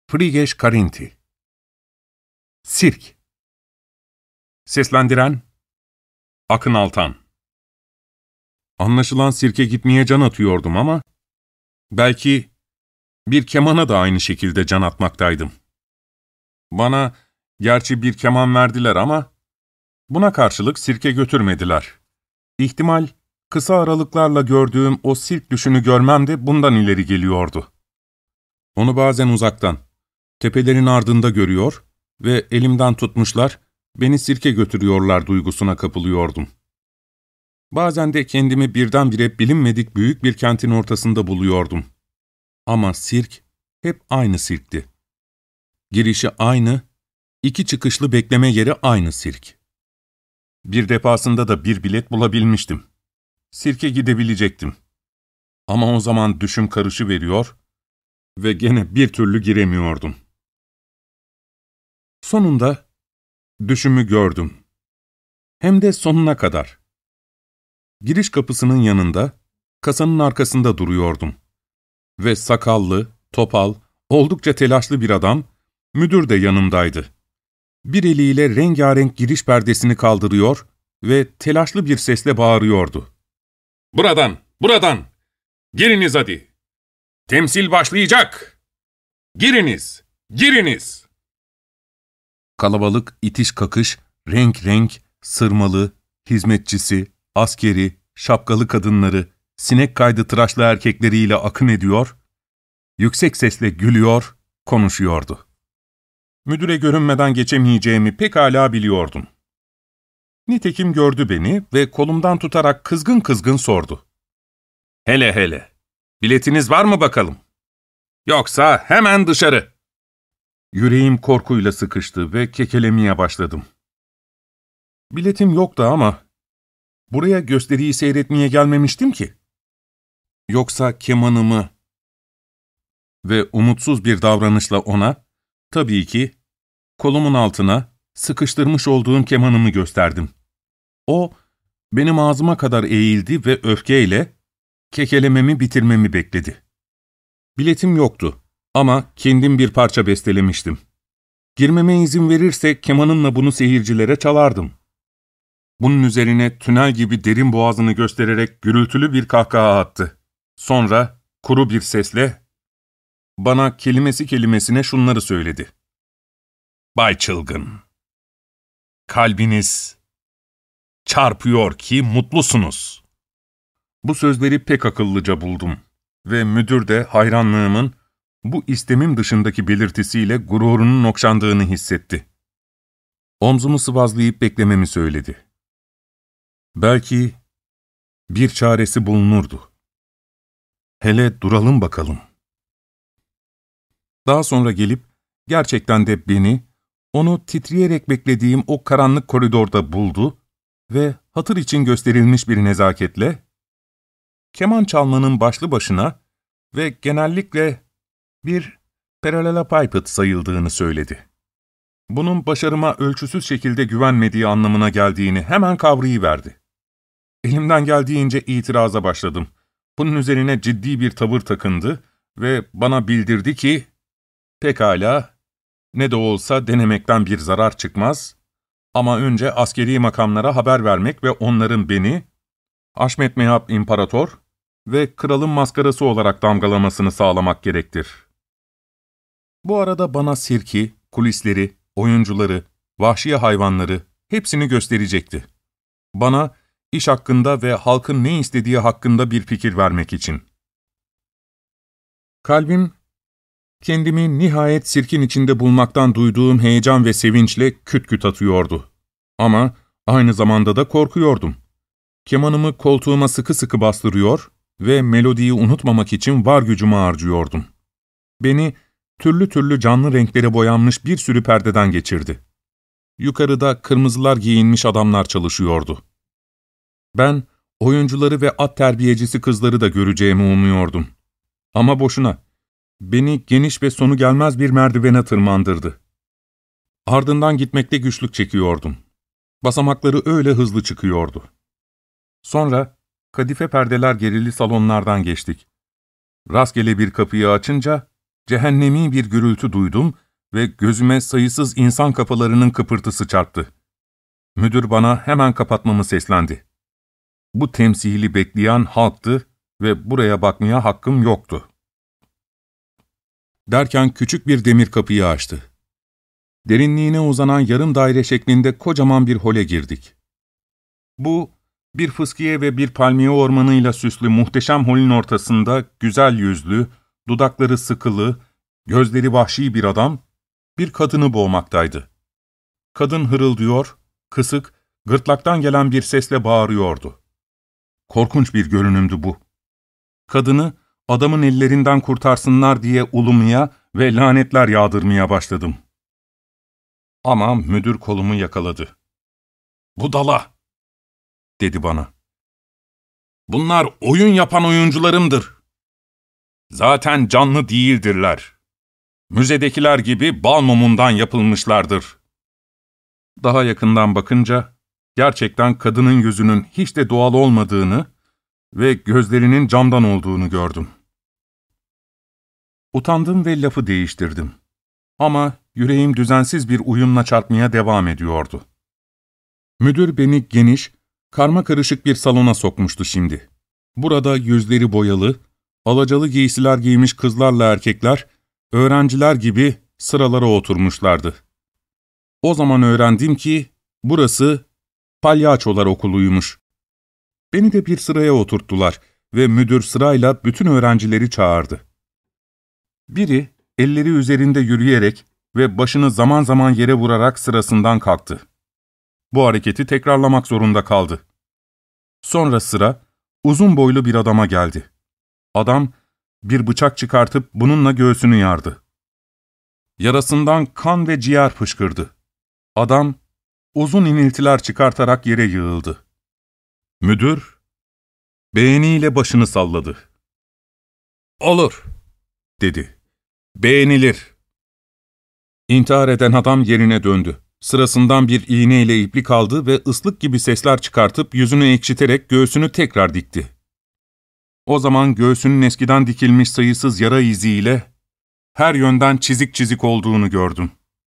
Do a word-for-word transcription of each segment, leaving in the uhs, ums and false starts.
Frigyes Karinthy. Sirk. Seslendiren Akın Altan. Anlaşılan sirke gitmeye can atıyordum ama belki bir kemana da aynı şekilde can atmaktaydım. Bana gerçi bir keman verdiler ama buna karşılık sirke götürmediler. İhtimal kısa aralıklarla gördüğüm o sirk düşünü görmem de bundan ileri geliyordu. Onu bazen uzaktan, tepelerin ardında görüyor ve elimden tutmuşlar, beni sirke götürüyorlar duygusuna kapılıyordum. Bazen de kendimi birdenbire bilinmedik büyük bir kentin ortasında buluyordum. Ama sirk hep aynı sirkti. Girişi aynı, iki çıkışlı bekleme yeri aynı sirk. Bir defasında da bir bilet bulabilmiştim. Sirke gidebilecektim. Ama o zaman düşüm karışıveriyor ve gene bir türlü giremiyordum. Sonunda düşümü gördüm. Hem de sonuna kadar. Giriş kapısının yanında, kasanın arkasında duruyordum. Ve sakallı, topal, oldukça telaşlı bir adam, müdür de yanımdaydı. Bir eliyle rengarenk giriş perdesini kaldırıyor ve telaşlı bir sesle bağırıyordu. ''Buradan, buradan! Giriniz hadi! Temsil başlayacak! Giriniz, giriniz!'' Kalabalık, itiş kakış, renk renk, sırmalı, hizmetçisi, askeri, şapkalı kadınları, sinek kaydı tıraşlı erkekleriyle akın ediyor, yüksek sesle gülüyor, konuşuyordu. Müdüre görünmeden geçemeyeceğimi pekala biliyordum. Nitekim gördü beni ve kolumdan tutarak kızgın kızgın sordu. ''Hele hele, biletiniz var mı bakalım? Yoksa hemen dışarı!'' Yüreğim korkuyla sıkıştı ve kekelemeye başladım. Biletim yoktu ama buraya gösteriyi seyretmeye gelmemiştim ki. Yoksa kemanımı ve umutsuz bir davranışla ona, tabii ki, kolumun altına sıkıştırmış olduğum kemanımı gösterdim. O, benim ağzıma kadar eğildi ve öfkeyle kekelememi bitirmemi bekledi. Biletim yoktu ama kendim bir parça bestelemiştim. Girmeme izin verirse kemanımla bunu seyircilere çalardım. Bunun üzerine tünel gibi derin boğazını göstererek gürültülü bir kahkaha attı. Sonra kuru bir sesle bana kelimesi kelimesine şunları söyledi. ''Bay Çılgın, kalbiniz çarpıyor ki mutlusunuz.'' Bu sözleri pek akıllıca buldum ve müdür de hayranlığımın bu istemim dışındaki belirtisiyle gururunun okşandığını hissetti. Omzumu sıvazlayıp beklememi söyledi. Belki bir çaresi bulunurdu. Hele duralım bakalım. Daha sonra gelip gerçekten de beni, onu titreyerek beklediğim o karanlık koridorda buldu ve hatır için gösterilmiş bir nezaketle, keman çalmanın başlı başına ve genellikle bir parallelopiped sayıldığını söyledi. Bunun başarıma ölçüsüz şekilde güvenmediği anlamına geldiğini hemen kavrayıverdi. Elimden geldiğince itiraza başladım. Bunun üzerine ciddi bir tavır takındı ve bana bildirdi ki, pekala, ne de olsa denemekten bir zarar çıkmaz ama önce askeri makamlara haber vermek ve onların beni, Haşmet Mehap İmparator ve kralın maskarası olarak damgalamasını sağlamak gerektir. Bu arada bana sirki, kulisleri, oyuncuları, vahşi hayvanları hepsini gösterecekti. Bana iş hakkında ve halkın ne istediği hakkında bir fikir vermek için. Kalbim, kendimi nihayet sirkin içinde bulmaktan duyduğum heyecan ve sevinçle küt küt atıyordu. Ama aynı zamanda da korkuyordum. Kemanımı koltuğuma sıkı sıkı bastırıyor ve melodiyi unutmamak için var gücümü harcıyordum. Beni türlü türlü canlı renklere boyanmış bir sürü perdeden geçirdi. Yukarıda kırmızılar giyinmiş adamlar çalışıyordu. Ben oyuncuları ve at terbiyecisi kızları da göreceğimi umuyordum. Ama boşuna. Beni geniş ve sonu gelmez bir merdivene tırmandırdı. Ardından gitmekte güçlük çekiyordum. Basamakları öyle hızlı çıkıyordu. Sonra kadife perdeler gerili salonlardan geçtik. Rastgele bir kapıyı açınca cehennemi bir gürültü duydum ve gözüme sayısız insan kafalarının kıpırtısı çarptı. Müdür bana hemen kapatmamı seslendi. Bu temsili bekleyen halktı ve buraya bakmaya hakkım yoktu. Derken küçük bir demir kapıyı açtı. Derinliğine uzanan yarım daire şeklinde kocaman bir hole girdik. Bu, bir fıskiye ve bir palmiye ormanıyla süslü muhteşem holün ortasında güzel yüzlü, dudakları sıkılı, gözleri vahşi bir adam, bir kadını boğmaktaydı. Kadın hırıldıyor, kısık, gırtlaktan gelen bir sesle bağırıyordu. Korkunç bir görünümdü bu. Kadını, adamın ellerinden kurtarsınlar diye ulumaya ve lanetler yağdırmaya başladım. Ama müdür kolumu yakaladı. "Budala!" dedi bana. "Bunlar oyun yapan oyuncularımdır. Zaten canlı değildirler. Müzedekiler gibi bal mumundan yapılmışlardır." Daha yakından bakınca, gerçekten kadının yüzünün hiç de doğal olmadığını ve gözlerinin camdan olduğunu gördüm. Utandım ve lafı değiştirdim. Ama yüreğim düzensiz bir uyumla çarpmaya devam ediyordu. Müdür beni geniş, karmakarışık bir salona sokmuştu şimdi. Burada yüzleri boyalı, alacalı giysiler giymiş kızlarla erkekler, öğrenciler gibi sıralara oturmuşlardı. O zaman öğrendim ki burası palyaçolar okuluymuş. Beni de bir sıraya oturttular ve müdür sırayla bütün öğrencileri çağırdı. Biri elleri üzerinde yürüyerek ve başını zaman zaman yere vurarak sırasından kalktı. Bu hareketi tekrarlamak zorunda kaldı. Sonra sıra uzun boylu bir adama geldi. Adam bir bıçak çıkartıp bununla göğsünü yardı. Yarasından kan ve ciğer fışkırdı. Adam uzun iniltiler çıkartarak yere yığıldı. Müdür beğeniyle başını salladı. "Olur," dedi. "Beğenilir." İntihar eden adam yerine döndü. Sırasından bir iğneyle iplik aldı ve ıslık gibi sesler çıkartıp yüzünü ekşiterek göğsünü tekrar dikti. O zaman göğsünün eskiden dikilmiş sayısız yara iziyle her yönden çizik çizik olduğunu gördüm.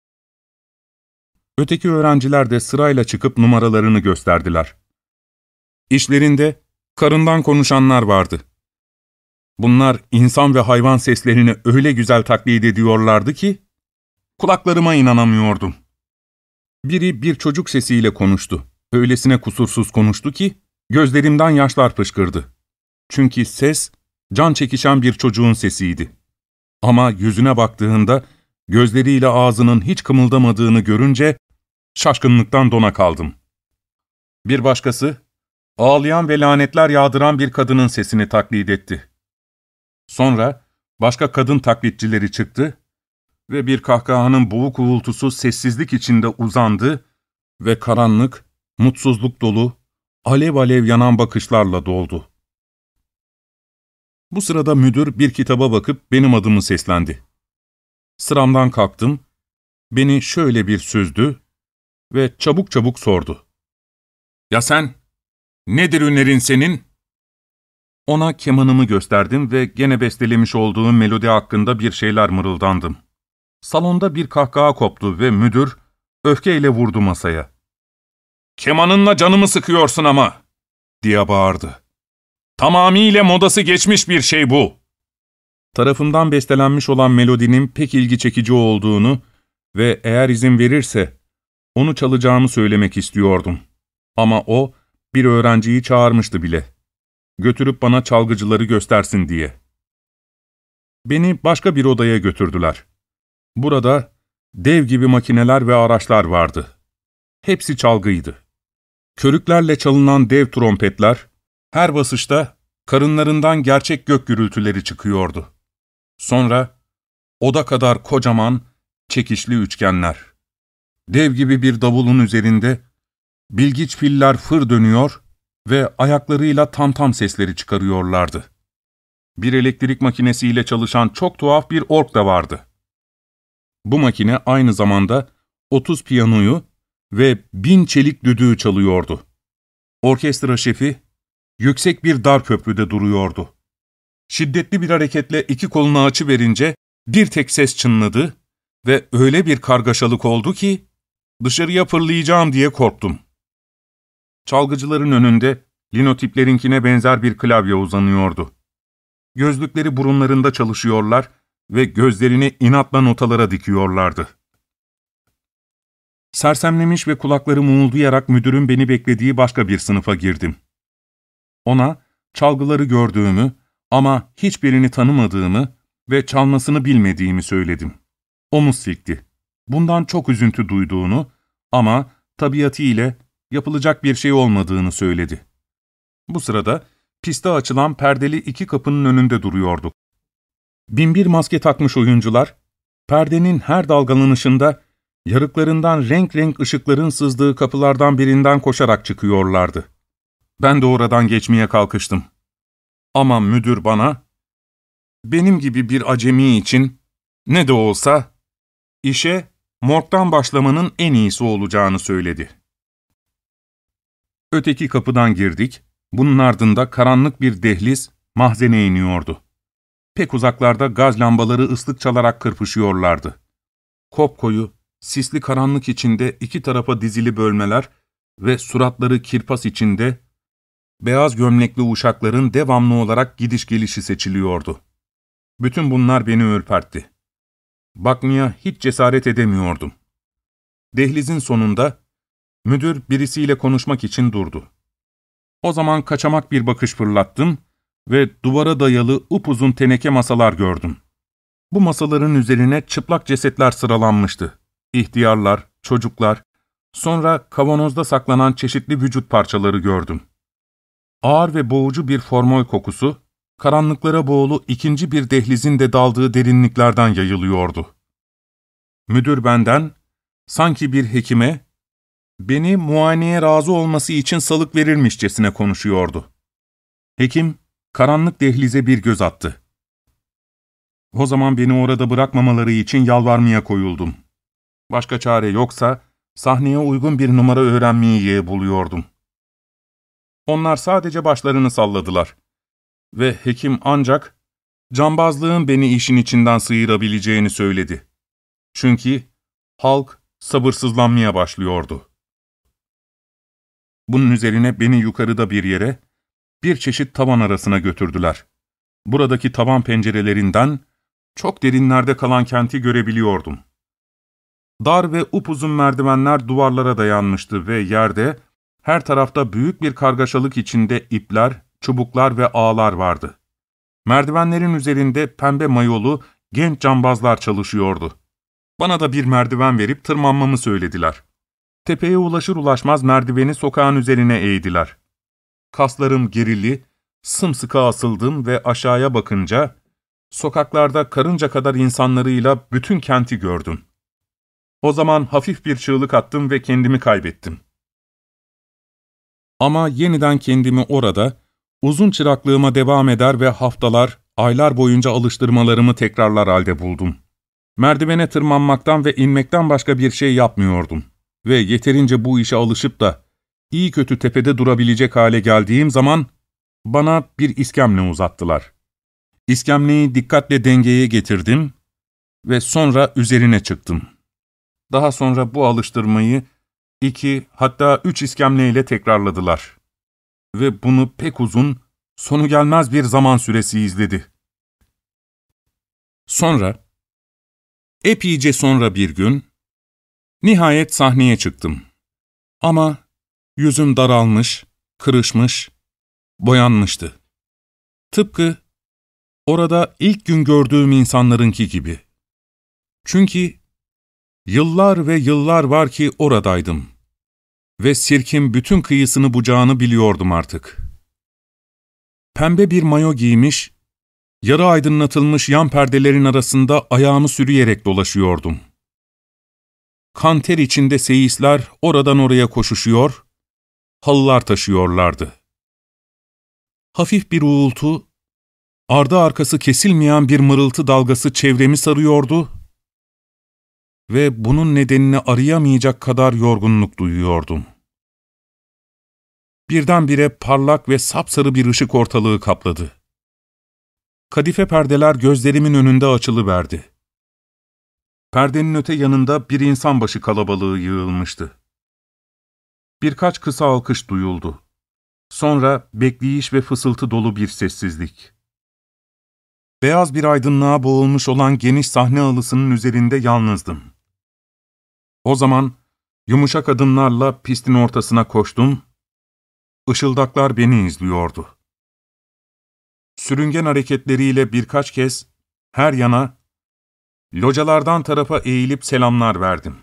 Öteki öğrenciler de sırayla çıkıp numaralarını gösterdiler. İşlerinde karından konuşanlar vardı. Bunlar insan ve hayvan seslerini öyle güzel taklit ediyorlardı ki kulaklarıma inanamıyordum. Biri bir çocuk sesiyle konuştu. Öylesine kusursuz konuştu ki gözlerimden yaşlar fışkırdı. Çünkü ses can çekişen bir çocuğun sesiydi. Ama yüzüne baktığında gözleriyle ağzının hiç kımıldamadığını görünce şaşkınlıktan dona kaldım. Bir başkası ağlayan ve lanetler yağdıran bir kadının sesini taklit etti. Sonra başka kadın taklitçileri çıktı ve bir kahkahanın boğuk uğultusu sessizlik içinde uzandı ve karanlık, mutsuzluk dolu, alev alev yanan bakışlarla doldu. Bu sırada müdür bir kitaba bakıp benim adımı seslendi. Sıramdan kalktım, beni şöyle bir süzdü ve çabuk çabuk sordu. "Ya sen, nedir ünerin senin?" Ona kemanımı gösterdim ve gene bestelemiş olduğum melodi hakkında bir şeyler mırıldandım. Salonda bir kahkaha koptu ve müdür öfkeyle vurdu masaya. "Kemanınla canımı sıkıyorsun ama!" diye bağırdı. "Tamamiyle modası geçmiş bir şey bu." Tarafımdan bestelenmiş olan melodinin pek ilgi çekici olduğunu ve eğer izin verirse onu çalacağımı söylemek istiyordum. Ama o bir öğrenciyi çağırmıştı bile. Götürüp bana çalgıcıları göstersin diye. Beni başka bir odaya götürdüler. Burada dev gibi makineler ve araçlar vardı. Hepsi çalgıydı. Körüklerle çalınan dev trompetler, her basışta karınlarından gerçek gök gürültüleri çıkıyordu. Sonra oda kadar kocaman, çekişli üçgenler. Dev gibi bir davulun üzerinde bilgiç filler fır dönüyor ve ayaklarıyla tam tam sesleri çıkarıyorlardı. Bir elektrik makinesiyle çalışan çok tuhaf bir org da vardı. Bu makine aynı zamanda otuz piyanoyu ve bin çelik düdüğü çalıyordu. Orkestra şefi yüksek bir dar köprüde duruyordu. Şiddetli bir hareketle iki kolunu açıverince Bir tek ses çınladı ve öyle bir kargaşalık oldu ki dışarıya fırlayacağım diye korktum. Çalgıcıların önünde linotiplerinkine benzer bir klavye uzanıyordu. Gözlükleri burunlarında çalışıyorlar ve gözlerini inatla notalara dikiyorlardı. Sersemlemiş ve kulaklarım uğuldayarak müdürün beni beklediği başka bir sınıfa girdim. Ona çalgıları gördüğümü ama hiçbirini tanımadığımı ve çalmasını bilmediğimi söyledim. Omuz silkti. Bundan çok üzüntü duyduğunu ama tabiatı ile yapılacak bir şey olmadığını söyledi. Bu sırada piste açılan perdeli iki kapının önünde duruyorduk. Binbir maske takmış oyuncular, perdenin her dalgalanışında yarıklarından renk renk ışıkların sızdığı kapılardan birinden koşarak çıkıyorlardı. Ben de oradan geçmeye kalkıştım. Ama müdür bana, benim gibi bir acemi için ne de olsa işe morgdan başlamanın en iyisi olacağını söyledi. Öteki kapıdan girdik, bunun ardında karanlık bir dehliz mahzene iniyordu. Pek uzaklarda gaz lambaları ıslık çalarak kırpışıyorlardı. Kopkoyu, sisli karanlık içinde iki tarafa dizili bölmeler ve suratları kirpas içinde beyaz gömlekli uşakların devamlı olarak gidiş gelişi seçiliyordu. Bütün bunlar beni ürpertti. Bakmaya hiç cesaret edemiyordum. Dehlizin sonunda müdür birisiyle konuşmak için durdu. O zaman kaçamak bir bakış fırlattım ve duvara dayalı upuzun teneke masalar gördüm. Bu masaların üzerine çıplak cesetler sıralanmıştı. İhtiyarlar, çocuklar, sonra kavanozda saklanan çeşitli vücut parçaları gördüm. Ağır ve boğucu bir formol kokusu, karanlıklara boğulu ikinci bir dehlizin de daldığı derinliklerden yayılıyordu. Müdür benden, sanki bir hekime, beni muayeneye razı olması için salık verirmişçesine konuşuyordu. Hekim, karanlık dehlize bir göz attı. O zaman beni orada bırakmamaları için yalvarmaya koyuldum. Başka çare yoksa, sahneye uygun bir numara öğrenmeyi yeğe buluyordum. Onlar sadece başlarını salladılar. Ve hekim ancak, cambazlığın beni işin içinden sıyırabileceğini söyledi. Çünkü halk sabırsızlanmaya başlıyordu. Bunun üzerine beni yukarıda bir yere, bir çeşit tavan arasına götürdüler. Buradaki tavan pencerelerinden, çok derinlerde kalan kenti görebiliyordum. Dar ve upuzun merdivenler duvarlara dayanmıştı ve yerde, her tarafta büyük bir kargaşalık içinde ipler, çubuklar ve ağlar vardı. Merdivenlerin üzerinde pembe mayolu genç cambazlar çalışıyordu. Bana da bir merdiven verip tırmanmamı söylediler. Tepeye ulaşır ulaşmaz merdiveni sokağın üzerine eğdiler. Kaslarım gerili, sımsıkı asıldım ve aşağıya bakınca, sokaklarda karınca kadar insanlarıyla bütün kenti gördüm. O zaman hafif bir çığlık attım ve kendimi kaybettim. Ama yeniden kendimi orada, uzun çıraklığıma devam eder ve haftalar, aylar boyunca alıştırmalarımı tekrarlar halde buldum. Merdivene tırmanmaktan ve inmekten başka bir şey yapmıyordum. Ve yeterince bu işe alışıp da, iyi kötü tepede durabilecek hale geldiğim zaman, bana bir iskemle uzattılar. İskemleyi dikkatle dengeye getirdim ve sonra üzerine çıktım. Daha sonra bu alıştırmayı iki, hatta üç iskemleyle tekrarladılar. Ve bunu pek uzun, sonu gelmez bir zaman süresi izledi. Sonra, epeyce sonra bir gün, nihayet sahneye çıktım. Ama yüzüm daralmış, kırışmış, boyanmıştı. Tıpkı orada ilk gün gördüğüm insanlarınki gibi. Çünkü yıllar ve yıllar var ki oradaydım. Ve sirkin bütün kıyısını bucağını biliyordum artık. Pembe bir mayo giymiş, yarı aydınlatılmış yan perdelerin arasında ayağımı sürüyerek dolaşıyordum. Kanter içinde seyisler oradan oraya koşuşuyor, halılar taşıyorlardı. Hafif bir uğultu, ardı arkası kesilmeyen bir mırıltı dalgası çevremi sarıyordu ve bunun nedenini arayamayacak kadar yorgunluk duyuyordum. Birdenbire parlak ve sapsarı bir ışık ortalığı kapladı. Kadife perdeler gözlerimin önünde açılıverdi. Perdenin öte yanında bir insan başı kalabalığı yığılmıştı. Birkaç kısa alkış duyuldu. Sonra bekleyiş ve fısıltı dolu bir sessizlik. Beyaz bir aydınlığa boğulmuş olan geniş sahne halısının üzerinde yalnızdım. O zaman yumuşak adımlarla pistin ortasına koştum. Işıldaklar beni izliyordu. Sürüngen hareketleriyle birkaç kez her yana, localardan tarafa eğilip selamlar verdim.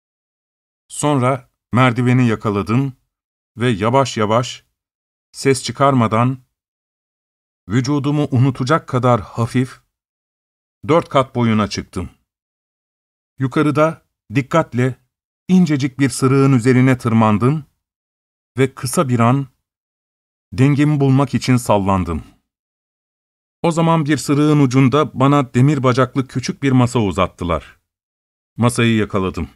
Sonra merdiveni yakaladım ve yavaş yavaş, ses çıkarmadan, vücudumu unutacak kadar hafif, dört kat boyuna çıktım. Yukarıda dikkatle incecik bir sırığın üzerine tırmandım ve kısa bir an dengemi bulmak için sallandım. O zaman bir sırığın ucunda bana demir bacaklı küçük bir masa uzattılar. Masayı yakaladım.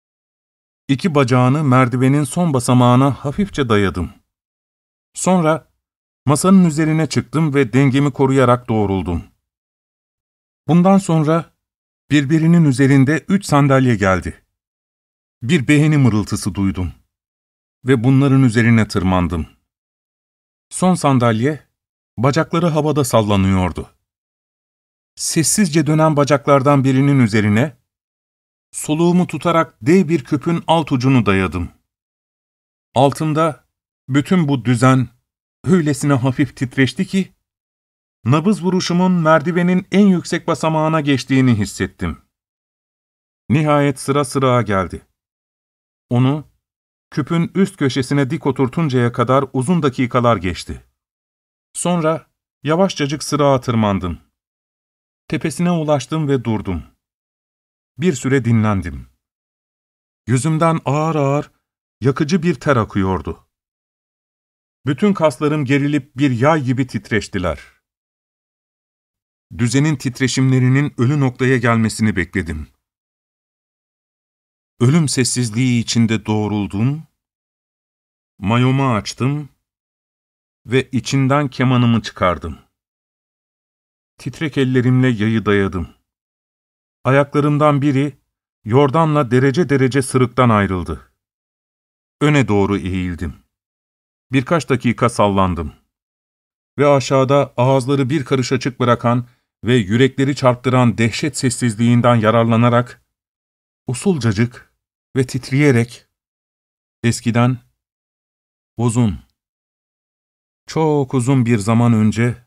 İki bacağını merdivenin son basamağına hafifçe dayadım. Sonra masanın üzerine çıktım ve dengemi koruyarak doğruldum. Bundan sonra birbirinin üzerinde üç sandalye geldi. Bir beğeni mırıltısı duydum ve bunların üzerine tırmandım. Son sandalye, bacakları havada sallanıyordu. Sessizce dönen bacaklardan birinin üzerine, soluğumu tutarak dev bir küpün alt ucunu dayadım. Altında bütün bu düzen öylesine hafif titreşti ki, nabız vuruşumun merdivenin en yüksek basamağına geçtiğini hissettim. Nihayet sıra sıraya geldi. Onu, küpün üst köşesine dik oturtuncaya kadar uzun dakikalar geçti. Sonra yavaşçacık sırağa tırmandım. Tepesine ulaştım ve durdum. Bir süre dinlendim. Yüzümden ağır ağır, yakıcı bir ter akıyordu. Bütün kaslarım gerilip bir yay gibi titreştiler. Düzenin titreşimlerinin ölü noktaya gelmesini bekledim. Ölüm sessizliği içinde doğruldum, mayomu açtım ve içinden kemanımı çıkardım. Titrek ellerimle yayı dayadım. Ayaklarımdan biri, yordanla derece derece sırıktan ayrıldı. Öne doğru eğildim. Birkaç dakika sallandım. Ve aşağıda ağızları bir karış açık bırakan ve yürekleri çarptıran dehşet sessizliğinden yararlanarak, usulcacık ve titreyerek, eskiden, uzun, çok uzun bir zaman önce,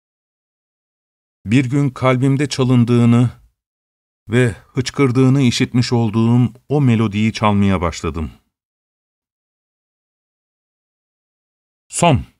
bir gün kalbimde çalındığını ve hıçkırdığını işitmiş olduğum o melodiyi çalmaya başladım. Son.